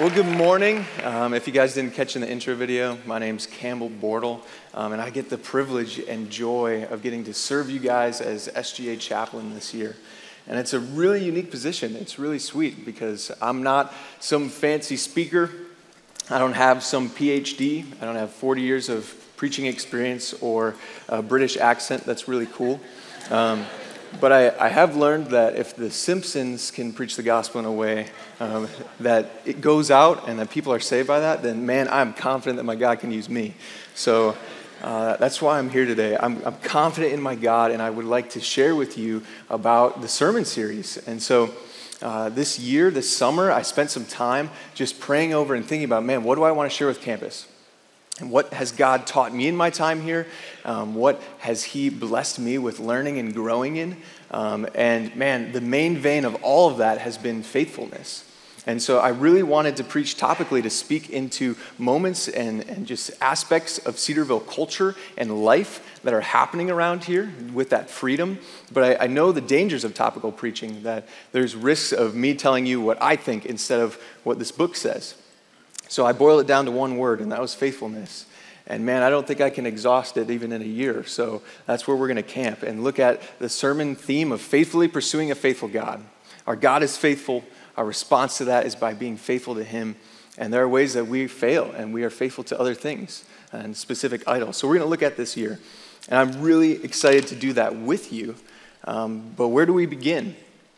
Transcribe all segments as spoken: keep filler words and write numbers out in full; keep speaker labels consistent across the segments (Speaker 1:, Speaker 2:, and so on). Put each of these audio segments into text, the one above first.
Speaker 1: Well, good morning. Um, if you guys didn't catch in the intro video, my name's Campbell Bortle, um, and I get the privilege and joy of getting to serve you guys as S G A chaplain this year. And it's a really unique position. It's really sweet because I'm not some fancy speaker. I don't have some P H D. I don't have forty years of preaching experience or a British accent that's really cool. Um, But I, I have learned that if the Simpsons can preach the gospel in a way um, that it goes out and that people are saved by that, then man, I'm confident that my God can use me. So uh, that's why I'm here today. I'm, I'm confident in my God, and I would like to share with you about the sermon series. And so uh, this year, this summer, I spent some time just praying over and thinking about, man, what do I want to share with campus? And what has God taught me in my time here? Um, what has He blessed me with learning and growing in? Um, and man, the main vein of all of that has been faithfulness. And so I really wanted to preach topically to speak into moments and, and just aspects of Cedarville culture and life that are happening around here with that freedom. But I, I know the dangers of topical preaching, that there's risks of me telling you what I think instead of what this book says. So I boiled it down to one word, and that was faithfulness. And man, I don't think I can exhaust it even in a year. So that's where we're going to camp and look at the sermon theme of faithfully pursuing a faithful God. Our God is faithful. Our response to that is by being faithful to Him. And there are ways that we fail, and we are faithful to other things and specific idols. So we're going to look at this year. And I'm really excited to do that with you. Um, but where do we begin?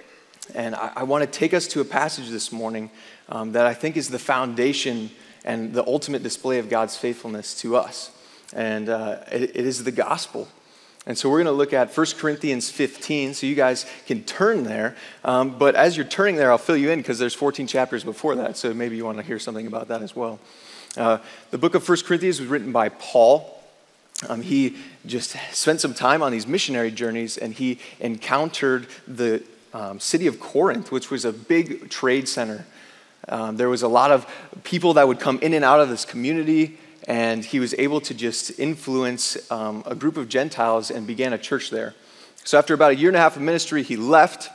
Speaker 1: And I, I want to take us to a passage this morning um, that I think is the foundation and the ultimate display of God's faithfulness to us. And uh, it, it is the gospel. And so we're going to look at First Corinthians fifteen, so you guys can turn there. Um, but as you're turning there, I'll fill you in because there's fourteen chapters before that, so maybe you want to hear something about that as well. Uh, the book of First Corinthians was written by Paul. Um, he just spent some time on these missionary journeys, and he encountered the Um, city of Corinth, which was a big trade center. Um, there was a lot of people that would come in and out of this community, and he was able to just influence um, a group of Gentiles and began a church there. So after about a year and a half of ministry, he left,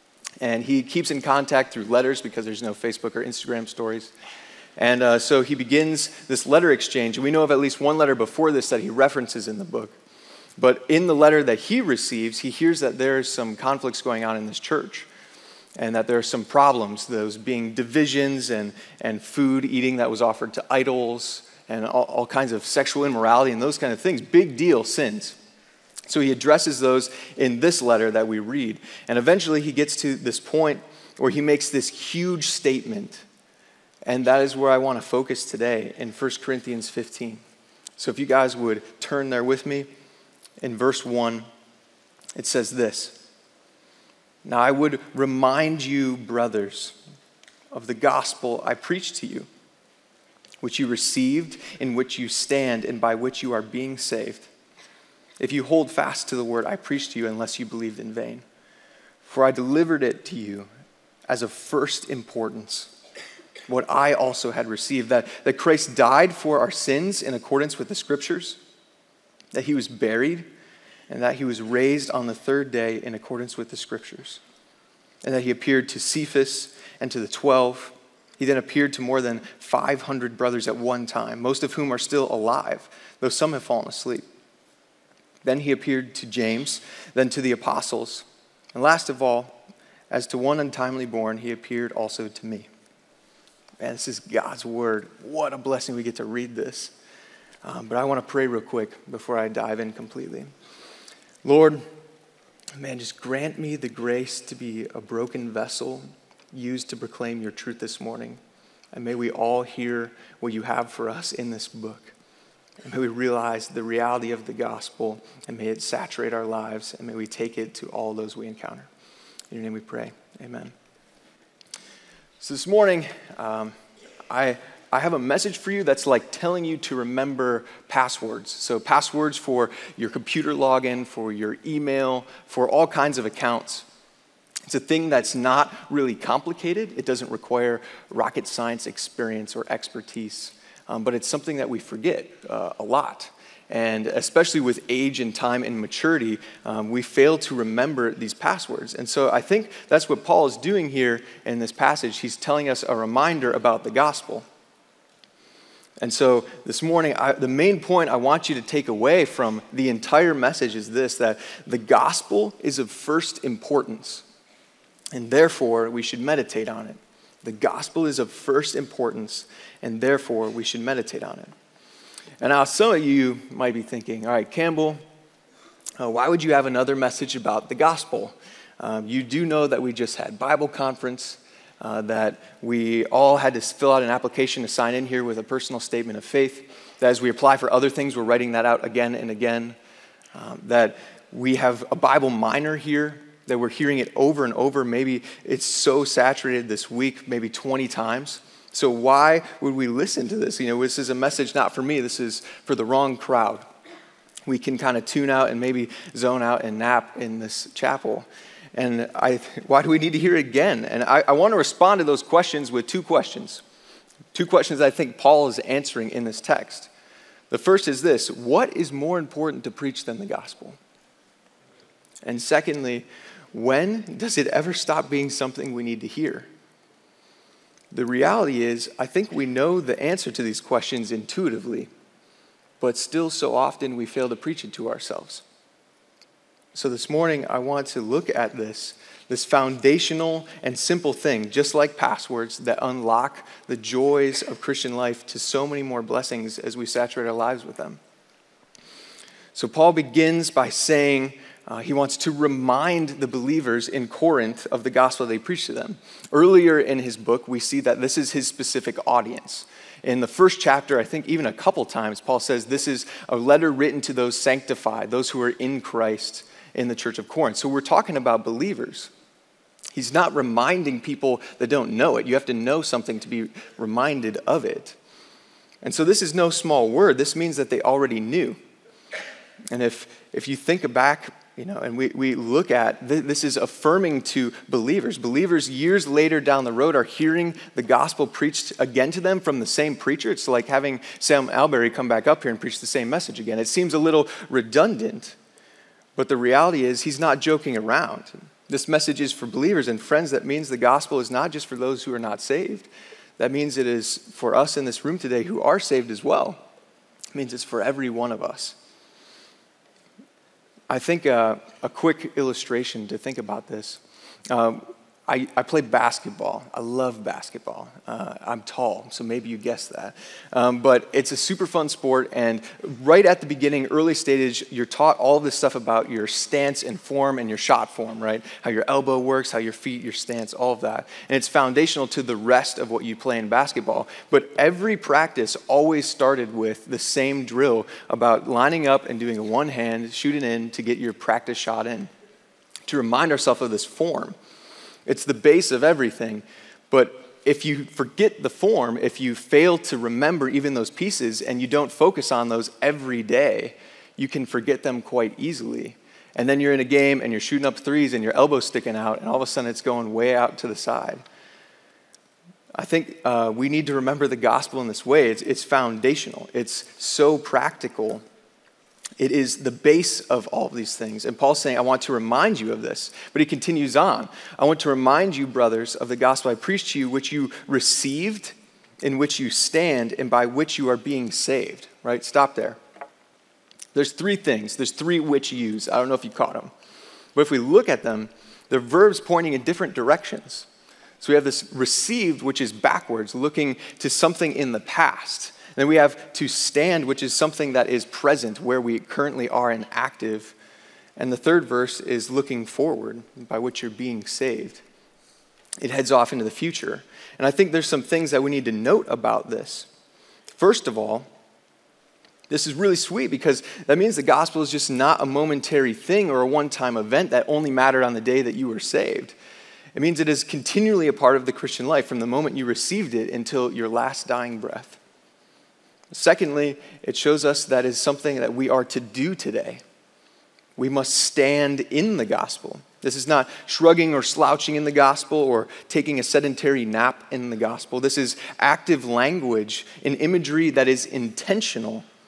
Speaker 1: and he keeps in contact through letters because there's no Facebook or Instagram stories. And uh, so he begins this letter exchange. And we know of at least one letter before this that he references in the book. But in the letter that he receives, he hears that there's some conflicts going on in this church and that there are some problems, those being divisions and, and food eating that was offered to idols and all, all kinds of sexual immorality and those kind of things, big deal sins. So he addresses those in this letter that we read. And eventually he gets to this point where he makes this huge statement. And that is where I want to focus today in First Corinthians fifteen. So if you guys would turn there with me. In verse one, it says this: "Now I would remind you, brothers, of the gospel I preached to you, which you received, in which you stand, and by which you are being saved, if you hold fast to the word I preached to you, unless you believed in vain. For I delivered it to you as of first importance, what I also had received, that, that Christ died for our sins in accordance with the Scriptures, that He was buried, and that He was raised on the third day in accordance with the Scriptures, and that He appeared to Cephas and to the twelve. He then appeared to more than five hundred brothers at one time, most of whom are still alive, though some have fallen asleep. Then He appeared to James, then to the apostles, and last of all, as to one untimely born, He appeared also to me." Man, this is God's word. What a blessing we get to read this. Um, but I want to pray real quick before I dive in completely. Lord, man, just grant me the grace to be a broken vessel used to proclaim your truth this morning. And may we all hear what you have for us in this book. And may we realize the reality of the gospel, and may it saturate our lives, and may we take it to all those we encounter. In your name we pray. Amen. So this morning, um, I... I have a message for you that's like telling you to remember passwords. So passwords for your computer login, for your email, for all kinds of accounts. It's a thing that's not really complicated. It doesn't require rocket science experience or expertise, um, but it's something that we forget uh, a lot. And especially with age and time and maturity, um, we fail to remember these passwords. And so I think that's what Paul is doing here in this passage. He's telling us a reminder about the gospel. And so this morning, I, the main point I want you to take away from the entire message is this, that the gospel is of first importance, and therefore we should meditate on it. The gospel is of first importance, and therefore we should meditate on it. And now some of you might be thinking, all right, Campbell, uh, why would you have another message about the gospel? Um, you do know that we just had Bible conference, uh, that we all had to fill out an application to sign in here with a personal statement of faith, that as we apply for other things, we're writing that out again and again, um, that we have a Bible minor here, that we're hearing it over and over. Maybe it's so saturated this week, maybe twenty times. So why would we listen to this? You know, this is a message not for me. This is for the wrong crowd. We can kind of tune out and maybe zone out and nap in this chapel. And I, why do we need to hear it again? And I, I want to respond to those questions with two questions. Two questions I think Paul is answering in this text. The first is this: what is more important to preach than the gospel? And secondly, when does it ever stop being something we need to hear? The reality is, I think we know the answer to these questions intuitively, but still so often we fail to preach it to ourselves. So this morning, I want to look at this, this foundational and simple thing, just like passwords, that unlock the joys of Christian life to so many more blessings as we saturate our lives with them. So Paul begins by saying, Uh, he wants to remind the believers in Corinth of the gospel they preached to them. Earlier in his book, we see that this is his specific audience. In the first chapter, I think even a couple times, Paul says this is a letter written to those sanctified, those who are in Christ in the church of Corinth. So we're talking about believers. He's not reminding people that don't know it. You have to know something to be reminded of it. And so this is no small word. This means that they already knew. And if if you think back, you know, and we, we look at, th- this is affirming to believers. Believers years later down the road are hearing the gospel preached again to them from the same preacher. It's like having Sam Alberry come back up here and preach the same message again. It seems a little redundant, but the reality is he's not joking around. This message is for believers and friends. That means the gospel is not just for those who are not saved. That means it is for us in this room today who are saved as well. It means it's for every one of us. I think uh, a quick illustration to think about this. Um, I, I play basketball. I love basketball. Uh, I'm tall, so maybe you guessed that. Um, but it's a super fun sport, and right at the beginning, early stage, you're taught all this stuff about your stance and form and your shot form, right? How your elbow works, how your feet, your stance, all of that. And it's foundational to the rest of what you play in basketball. But every practice always started with the same drill about lining up and doing a one hand, shooting in to get your practice shot in, to remind ourselves of this form. It's the base of everything, but if you forget the form, if you fail to remember even those pieces and you don't focus on those every day, you can forget them quite easily. And then you're in a game and you're shooting up threes and your elbow's sticking out and all of a sudden it's going way out to the side. I think uh, we need to remember the gospel in this way. It's, it's foundational. It's so practical. It is the base of all of these things. And Paul's saying, I want to remind you of this. But he continues on. I want to remind you, brothers, of the gospel I preached to you, which you received, in which you stand, and by which you are being saved. Right? Stop there. There's three things. There's three which yous. I don't know if you caught them. But if we look at them, they're verbs pointing in different directions. So we have this received, which is backwards, looking to something in the past. Then we have to stand, which is something that is present, where we currently are and active. And the third verse is looking forward, by which you're being saved. It heads off into the future. And I think there's some things that we need to note about this. First of all, this is really sweet because that means the gospel is just not a momentary thing or a one-time event that only mattered on the day that you were saved. It means it is continually a part of the Christian life from the moment you received it until your last dying breath. Secondly, it shows us that is something that we are to do today. We must stand in the gospel. This is not shrugging or slouching in the gospel or taking a sedentary nap in the gospel. This is active language, an imagery that is intentional,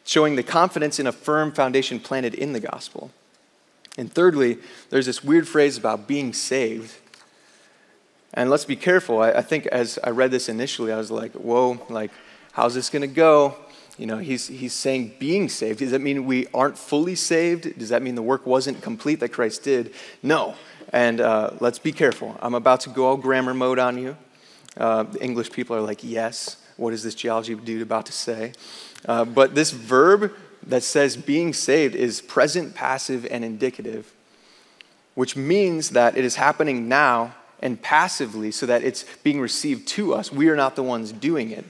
Speaker 1: showing the confidence in a firm foundation planted in the gospel. And thirdly, there's this weird phrase about being saved. And let's be careful. I, I think as I read this initially, I was like, whoa, like, how's this going to go? You know, he's he's saying being saved. Does that mean we aren't fully saved? Does that mean the work wasn't complete that Christ did? No. And uh, let's be careful. I'm about to go all grammar mode on you. Uh, the English people are like, yes, what is this geology dude about to say? Uh, but this verb that says being saved is present, passive, and indicative, which means that it is happening now and passively so that it's being received to us. We are not the ones doing it.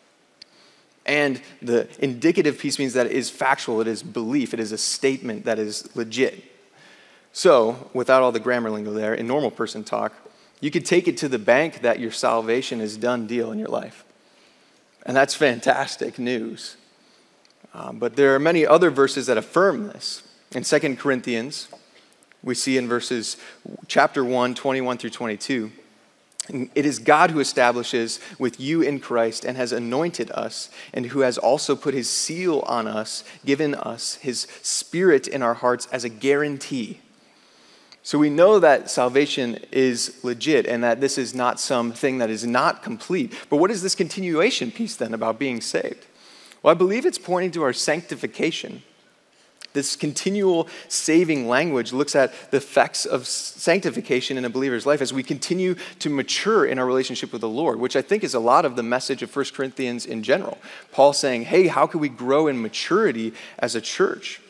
Speaker 1: And the indicative piece means that it is factual, it is belief, it is a statement that is legit. So, without all the grammar lingo there, in normal person talk, you could take it to the bank that your salvation is done deal in your life. And that's fantastic news. Um, but there are many other verses that affirm this. In Second Corinthians, we see in verses chapter one, twenty-one through twenty-two, it is God who establishes with you in Christ and has anointed us, and who has also put his seal on us, given us his Spirit in our hearts as a guarantee. So we know that salvation is legit and that this is not something that is not complete. But what is this continuation piece then about being saved? Well, I believe it's pointing to our sanctification. This continual saving language looks at the effects of sanctification in a believer's life as we continue to mature in our relationship with the Lord, which I think is a lot of the message of First Corinthians in general. Paul saying, hey, how can we grow in maturity as a church?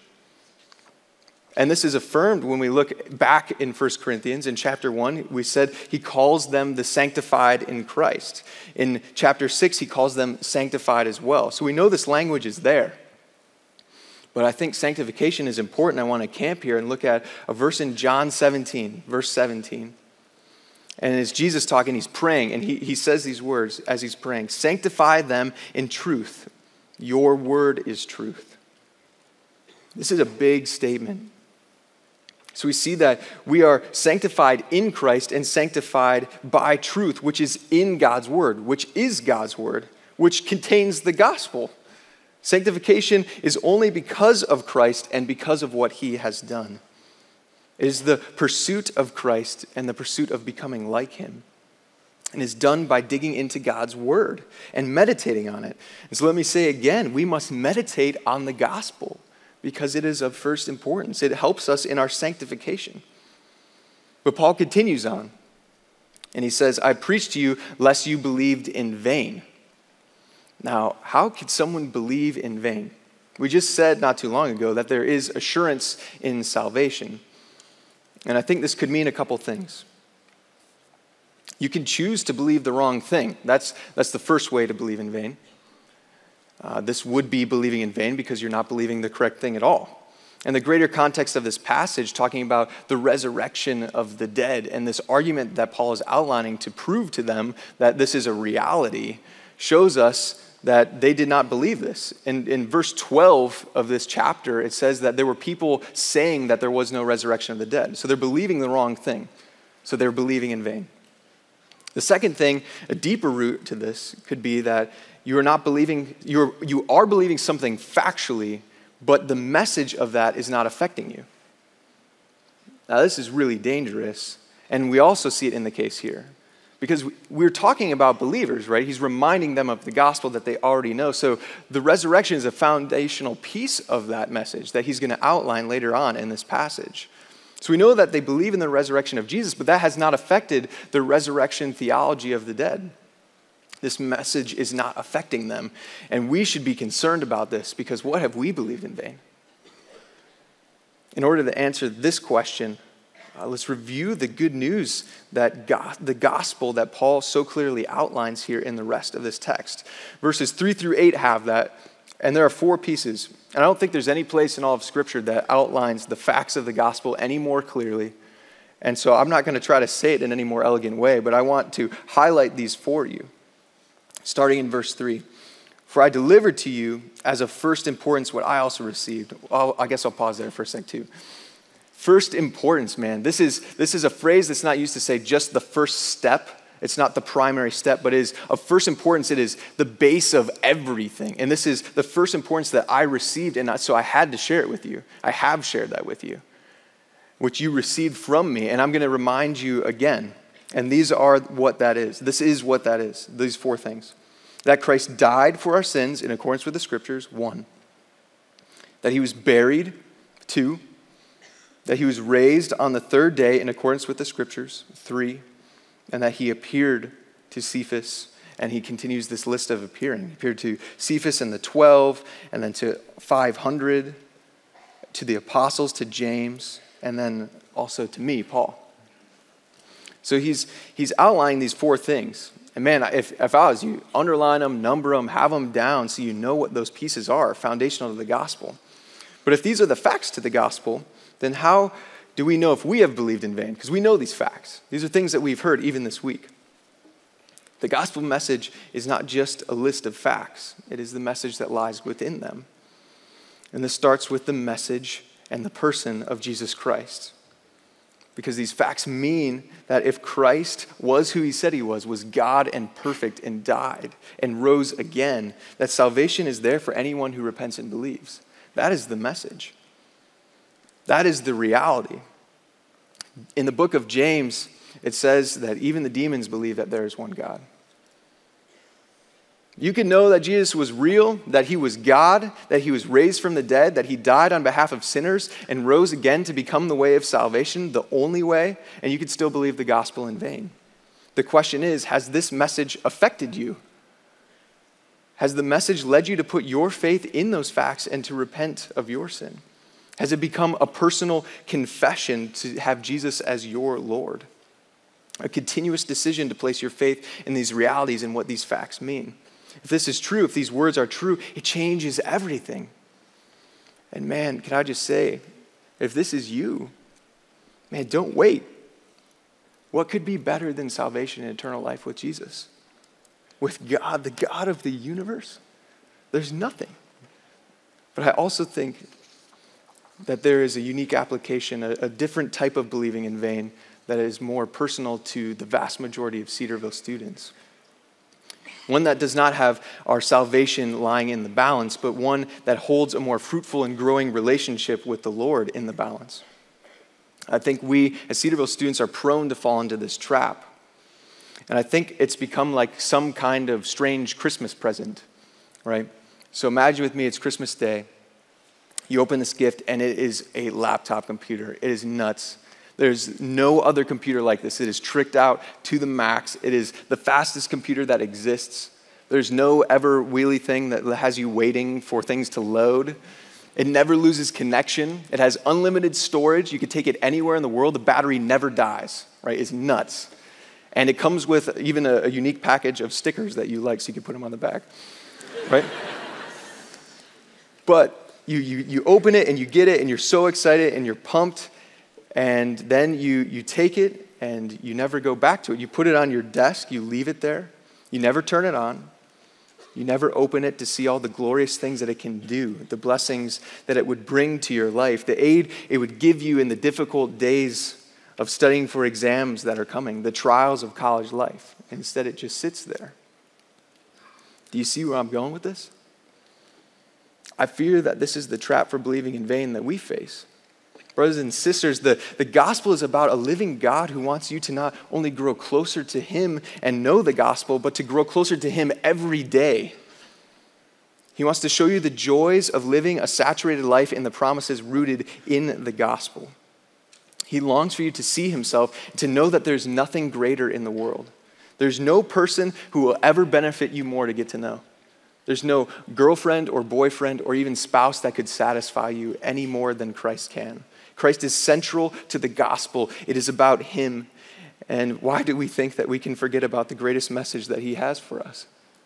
Speaker 1: And this is affirmed when we look back in First Corinthians. In chapter one, we said he calls them the sanctified in Christ. In chapter six, he calls them sanctified as well. So we know this language is there. But I think sanctification is important. I want to camp here and look at a verse in John seventeen, verse seventeen. And as Jesus talking, he's praying, and he, he says these words as he's praying, sanctify them in truth. Your word is truth. This is a big statement. So we see that we are sanctified in Christ and sanctified by truth, which is in God's word, which is God's word, which contains the gospel. Sanctification is only because of Christ and because of what he has done. It is the pursuit of Christ and the pursuit of becoming like him. And is done by digging into God's word and meditating on it. And so let me say again, we must meditate on the gospel because it is of first importance. It helps us in our sanctification. But Paul continues on, and he says, I preached to you lest you believed in vain. Now, how could someone believe in vain? We just said not too long ago that there is assurance in salvation. And I think this could mean a couple things. You can choose to believe the wrong thing. That's, that's the first way to believe in vain. Uh, this would be believing in vain because you're not believing the correct thing at all. And the greater context of this passage, talking about the resurrection of the dead and this argument that Paul is outlining to prove to them that this is a reality, shows us that they did not believe this. In, in verse twelve of this chapter, it says that there were people saying that there was no resurrection of the dead. So they're believing the wrong thing. So they're believing in vain. The second thing, a deeper root to this, could be that you are not believing, you're, you are believing something factually, but the message of that is not affecting you. Now, this is really dangerous, and we also see it in the case here. Because we're talking about believers, right? He's reminding them of the gospel that they already know. So the resurrection is a foundational piece of that message that he's going to outline later on in this passage. So we know that they believe in the resurrection of Jesus, but that has not affected the resurrection theology of the dead. This message is not affecting them. And we should be concerned about this because what have we believed in vain? In order to answer this question, uh, let's review the good news that God, the gospel that Paul so clearly outlines here in the rest of this text. Verses three through eight have that, and there are four pieces. And I don't think there's any place in all of Scripture that outlines the facts of the gospel any more clearly. And so I'm not going to try to say it in any more elegant way, but I want to highlight these for you. Starting in verse three, for I delivered to you as of first importance what I also received. Well, I guess I'll pause there for a sec too. First importance, man. This is, this is a phrase that's not used to say just the first step It's not the primary step, but it is of first importance. It is the base of everything. And this is the first importance that I received, and so I had to share it with you. I have shared that with you, which you received from me, and I'm going to remind you again. And these are what that is. This is what that is, these four things. That Christ died for our sins in accordance with the Scriptures, one. That he was buried, two. That he was raised on the third day in accordance with the Scriptures, three. And that he appeared to Cephas, and he continues this list of appearing. He appeared to Cephas and the twelve, and then to five hundred, to the apostles, to James, and then also to me, Paul. So he's he's outlining these four things. And man, if, if I was you, underline them, number them, have them down so you know what those pieces are, foundational to the gospel. But if these are the facts to the gospel, then how do we know if we have believed in vain? Because we know these facts. These are things that we've heard even this week. The gospel message is not just a list of facts. It is the message that lies within them. And this starts with the message and the person of Jesus Christ. Because these facts mean that if Christ was who he said he was, was God and perfect and died and rose again, that salvation is there for anyone who repents and believes. That is the message. That is the reality. In the book of James, it says that even the demons believe that there is one God. You can know that Jesus was real, that he was God, that he was raised from the dead, that he died on behalf of sinners and rose again to become the way of salvation, the only way, and you could still believe the gospel in vain. The question is, has this message affected you? Has the message led you to put your faith in those facts and to repent of your sin? Has it become a personal confession to have Jesus as your Lord? A continuous decision to place your faith in these realities and what these facts mean. If this is true, if these words are true, it changes everything. And man, can I just say, if this is you, man, don't wait. What could be better than salvation and eternal life with Jesus? With God, the God of the universe? There's nothing. But I also think that there is a unique application, a, a different type of believing in vain that is more personal to the vast majority of Cedarville students. One that does not have our salvation lying in the balance, but one that holds a more fruitful and growing relationship with the Lord in the balance. I think we, as Cedarville students, are prone to fall into this trap. And I think it's become like some kind of strange Christmas present, right? So imagine with me, it's Christmas Day. You open this gift, and it is a laptop computer. It is nuts. There's no other computer like this. It is tricked out to the max. It is the fastest computer that exists. There's no ever wheelie thing that has you waiting for things to load. It never loses connection. It has unlimited storage. You can take it anywhere in the world. The battery never dies, right? It's nuts. And it comes with even a, a unique package of stickers that you like so you can put them on the back, right? But You, you you open it and you get it and you're so excited and you're pumped, and then you you take it and you never go back to it. You put it on your desk, you leave it there, you never turn it on, you never open it to see all the glorious things that it can do, the blessings that it would bring to your life, the aid it would give you in the difficult days of studying for exams that are coming, the trials of college life. Instead, it just sits there. Do you see where I'm going with this? I fear that this is the trap for believing in vain that we face. Brothers and sisters, the, the gospel is about a living God who wants you to not only grow closer to him and know the gospel, but to grow closer to him every day. He wants to show you the joys of living a saturated life in the promises rooted in the gospel. He longs for you to see himself, to know that there's nothing greater in the world. There's no person who will ever benefit you more to get to know. There's no girlfriend or boyfriend or even spouse that could satisfy you any more than Christ can. Christ is central to the gospel. It is about him. And why do we think that we can forget about the greatest message that he has for us?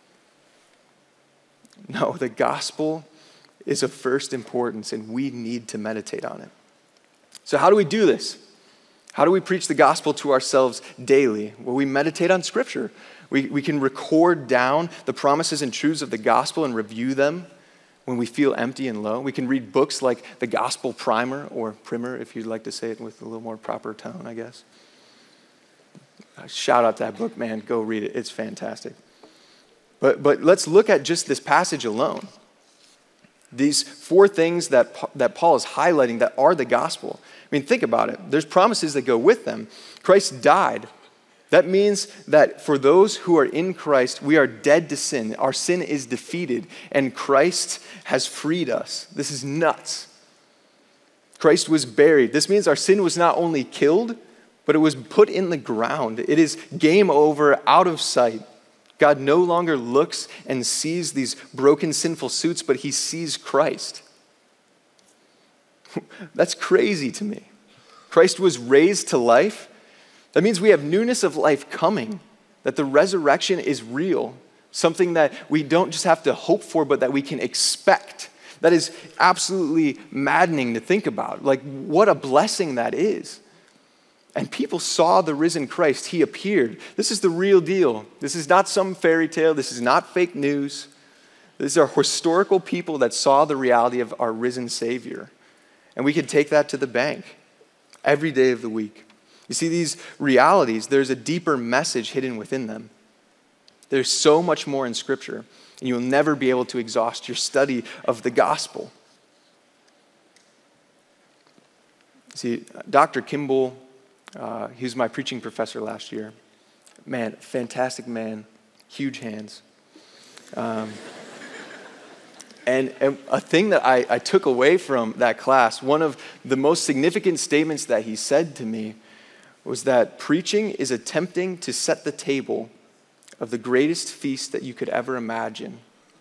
Speaker 1: No, the gospel is of first importance, and we need to meditate on it. So how do we do this? How do we preach the gospel to ourselves daily? Well, we meditate on Scripture. We, we can record down the promises and truths of the gospel and review them when we feel empty and low. We can read books like the Gospel Primer, or Primer, if you'd like to say it with a little more proper tone, I guess. Shout out to that book, man. Go read it. It's fantastic. But, but let's look at just this passage alone. These four things that, that Paul is highlighting that are the gospel. I mean, think about it. There's promises that go with them. Christ died. That means that for those who are in Christ, we are dead to sin. Our sin is defeated, and Christ has freed us. This is nuts. Christ was buried. This means our sin was not only killed, but it was put in the ground. It is game over, out of sight. God no longer looks and sees these broken, sinful suits, but he sees Christ. That's crazy to me. Christ was raised to life. That means we have newness of life coming, that the resurrection is real, something that we don't just have to hope for, but that we can expect. That is absolutely maddening to think about. Like, what a blessing that is. And people saw the risen Christ. He appeared. This is the real deal. This is not some fairy tale. This is not fake news. These are historical people that saw the reality of our risen Savior. And we can take that to the bank every day of the week. You see, these realities, there's a deeper message hidden within them. There's so much more in Scripture, and you'll never be able to exhaust your study of the gospel. See, Doctor Kimball, Uh, he was my preaching professor last year. Man, fantastic man, huge hands. Um, and, and a thing that I, I took away from that class, one of the most significant statements that he said to me was that preaching is attempting to set the table of the greatest feast that you could ever imagine,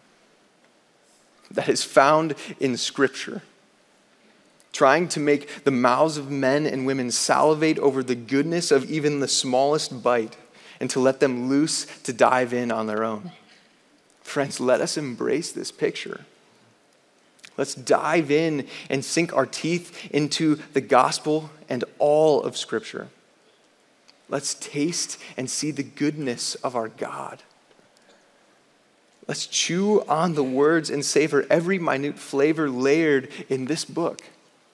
Speaker 1: that is found in Scripture. Trying to make the mouths of men and women salivate over the goodness of even the smallest bite and to let them loose to dive in on their own. Friends, let us embrace this picture. Let's dive in and sink our teeth into the gospel and all of Scripture. Let's taste and see the goodness of our God. Let's chew on the words and savor every minute flavor layered in this book.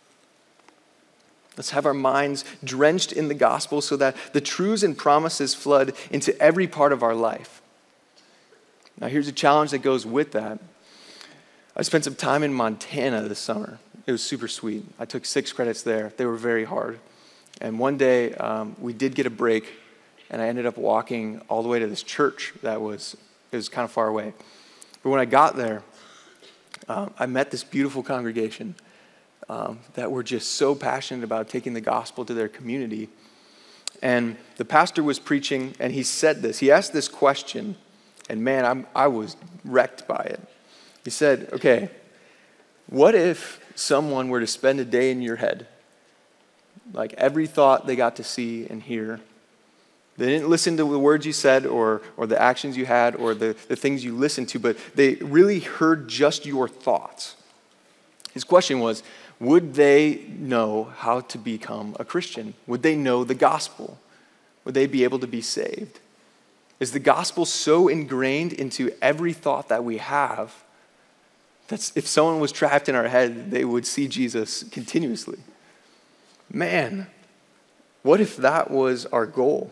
Speaker 1: Let's have our minds drenched in the gospel so that the truths and promises flood into every part of our life. Now, here's a challenge that goes with that. I spent some time in Montana this summer. It was super sweet. I took six credits there. They were very hard. And one day, um, we did get a break, and I ended up walking all the way to this church that was, it was kind of far away. But when I got there, um, I met this beautiful congregation Um, that were just so passionate about taking the gospel to their community. And the pastor was preaching, and he said this. He asked this question, and man, I'm, I was wrecked by it. He said, okay, what if someone were to spend a day in your head? Like every thought they got to see and hear. They didn't listen to the words you said or, or the actions you had or the, the things you listened to, but they really heard just your thoughts. His question was, would they know how to become a Christian? Would they know the gospel? Would they be able to be saved? Is the gospel so ingrained into every thought that we have that if someone was trapped in our head, they would see Jesus continuously? Man, what if that was our goal?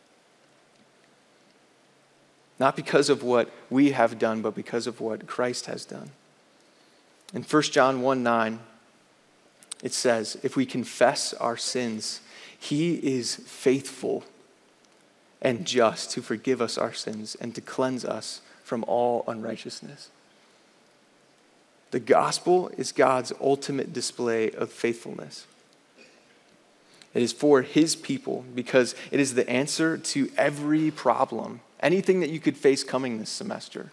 Speaker 1: Not because of what we have done, but because of what Christ has done. In First John one nine, it says, if we confess our sins, he is faithful and just to forgive us our sins and to cleanse us from all unrighteousness. The gospel is God's ultimate display of faithfulness. It is for his people because it is the answer to every problem, anything that you could face coming this semester.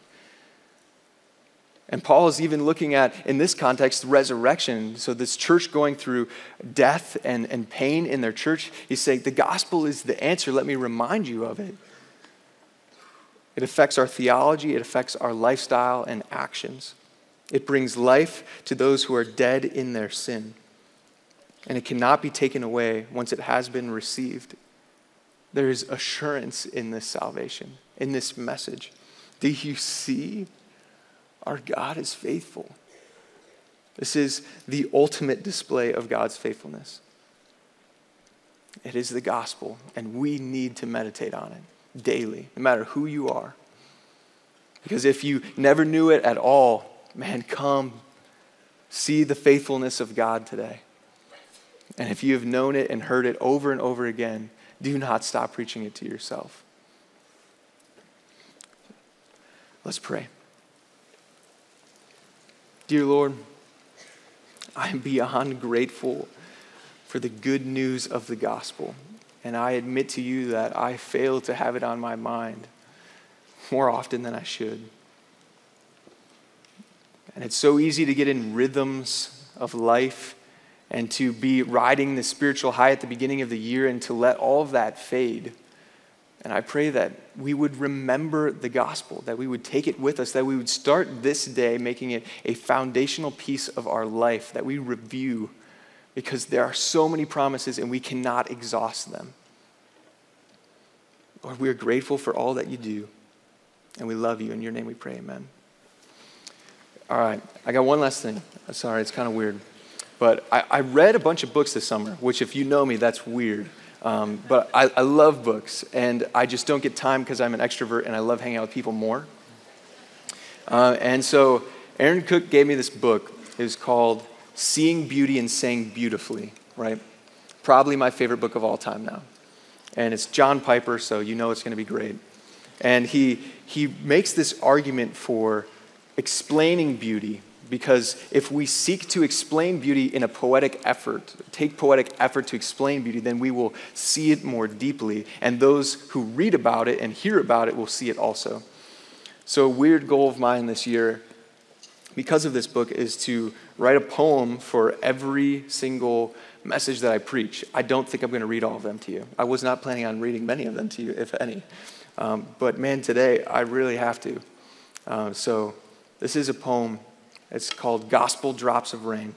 Speaker 1: And Paul is even looking at, in this context, resurrection. So this church going through death and, and pain in their church, he's saying the gospel is the answer. Let me remind you of it. It affects our theology. It affects our lifestyle and actions. It brings life to those who are dead in their sin. And it cannot be taken away once it has been received. There is assurance in this salvation, in this message. Do you see? Our God is faithful. This is the ultimate display of God's faithfulness. It is the gospel, and we need to meditate on it daily, no matter who you are. Because if you never knew it at all, man, come see the faithfulness of God today. And if you have known it and heard it over and over again, do not stop preaching it to yourself. Let's pray. Dear Lord, I am beyond grateful for the good news of the gospel. And I admit to you that I fail to have it on my mind more often than I should. And it's so easy to get in rhythms of life and to be riding the spiritual high at the beginning of the year and to let all of that fade. And I pray that we would remember the gospel, that we would take it with us, that we would start this day making it a foundational piece of our life, that we review, because there are so many promises and we cannot exhaust them. Lord, we are grateful for all that you do, and we love you. In your name we pray, amen. All right, I got one last thing. Sorry, it's kind of weird. But I, I read a bunch of books this summer, which if you know me, that's weird. Um, but I, I love books, and I just don't get time because I'm an extrovert and I love hanging out with people more. Uh, and so Aaron Cook gave me this book. It was called Seeing Beauty and Saying Beautifully, right? Probably my favorite book of all time now. And it's John Piper, so you know it's going to be great. And he he makes this argument for explaining beauty, because if we seek to explain beauty in a poetic effort, take poetic effort to explain beauty, then we will see it more deeply. And those who read about it and hear about it will see it also. So a weird goal of mine this year, because of this book, is to write a poem for every single message that I preach. I don't think I'm going to read all of them to you. I was not planning on reading many of them to you, if any. Um, but man, today I really have to. Uh, so this is a poem. It's called Gospel Drops of Rain.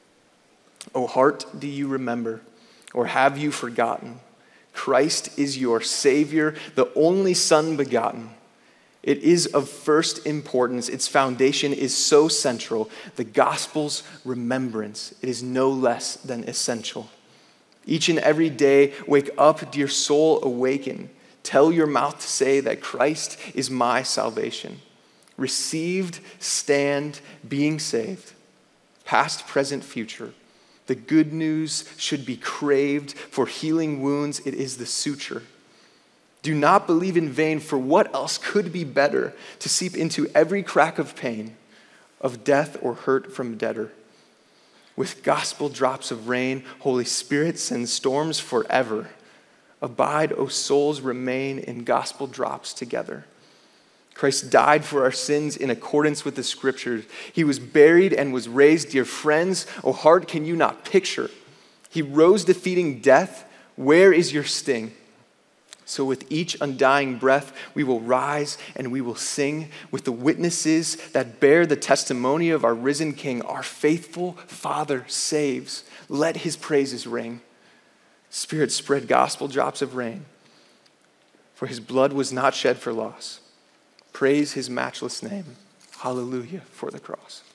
Speaker 1: O heart, do you remember, or have you forgotten? Christ is your Savior, the only Son begotten. It is of first importance. Its foundation is so central. The gospel's remembrance, it is no less than essential. Each and every day, wake up, dear soul, awaken. Tell your mouth to say that Christ is my salvation. Received, stand, being saved. Past, present, future. The good news should be craved. For healing wounds, it is the suture. Do not believe in vain, for what else could be better to seep into every crack of pain, of death or hurt from debtor? With gospel drops of rain, Holy Spirit sends storms forever. Abide, O souls, remain in gospel drops together. Christ died for our sins in accordance with the scriptures. He was buried and was raised. Dear friends, O heart, can you not picture? He rose defeating death. Where is your sting? So with each undying breath, we will rise and we will sing with the witnesses that bear the testimony of our risen King. Our faithful Father saves. Let his praises ring. Spirit, spread gospel drops of rain. For his blood was not shed for loss. Praise his matchless name. Hallelujah for the cross.